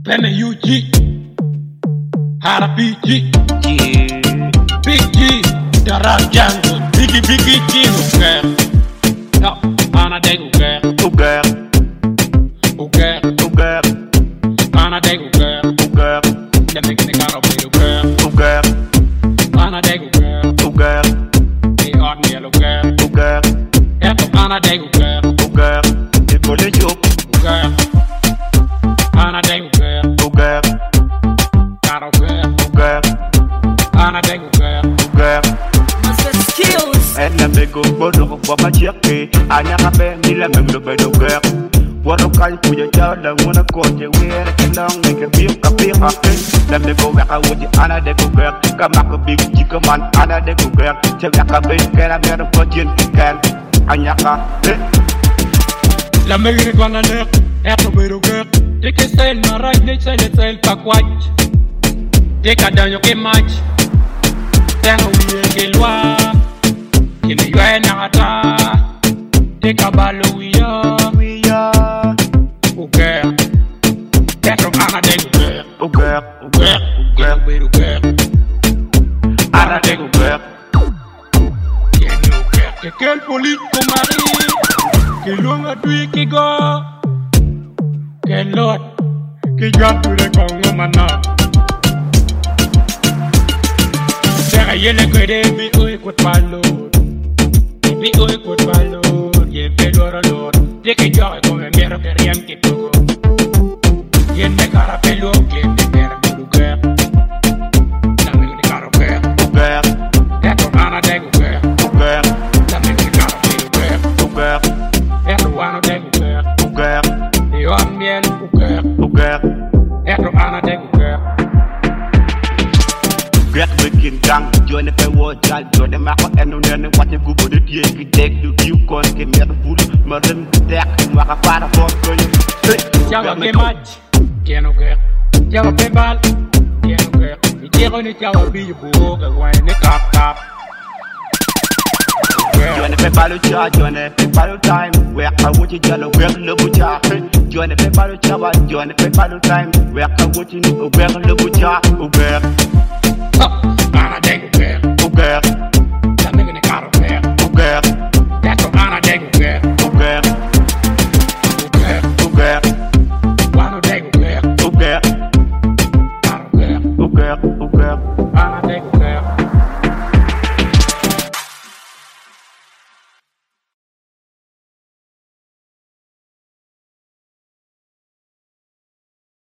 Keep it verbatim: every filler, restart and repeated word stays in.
Bene U G, Hara B G, Big G, Dara Django, Biggie Biggie G, Uger, no, Ana de Uger, Uger, Uger, Uger, Ana de Uger, Uger, the making the car of Uger, Uger, Ana de Uger, Uger, the ordinary Uger, Uger, Eto Ana de Uger, Uger, the college of Uger, Ana de Uger, Uger, Caro Uger, Uger, Ana de Uger, Uger. Skills. And the big old bodo for my chippy. I never been me let me look by the girl. What a call to your child and wanna call you where it long make a beer a beer happy. Let me go back with the Anna de girl. Come back a big chicken man, Anna de girl. Check back a big can I bear a virgin can. Anyaka. La meilleure grande l'heure, être beau cœur. Dès que c'est le mariage, dès que c'est le tel pas quoi. Dès qu'à dans le match, t'es oublié que loi, qui ne y a n'ata. Dès qu'à balle oui We are au cœur, être Anna de cœur, Uger, au cœur, Uger, au cœur, Anna de girl. qui est au cœur. Que quel poli ton mari, que l'homme a tué qui go, que l'autre, qui garde tous les Congo maintenant. Derrière les crédits, mais eux écoutent pas l'autre. Mais eux écoutent pas l'autre. J'ai fait l'autre à l'autre. Dès que j'aurai comme un mère, que rien qui te go. J'ai mes carapellos, j'ai mes pères de cœur. La main de carapel. Uger, Être Anna de cœur. Uger, La main de carapel au cœur. Uger, Être Anna de cœur. Uger, Et on miel au cœur. Uger. Être Anna de cœur. Get making gang, join the world, join the market, and then what you go to the T V deck to you con que me full, marin deck, maka para for you. Tiago que match, tiene cœur. Tiago que bal, tiene cœur. Y quiero ni Tiago bilbo, que guay ni cap cap. Join the paper chat, join the paper time, where I want you to wear the bucha. Join the paper chat, join the paper time, where I want you to wear the bucha. Uber, Ana de cœur. Uber, La main de caro cœur. Uber,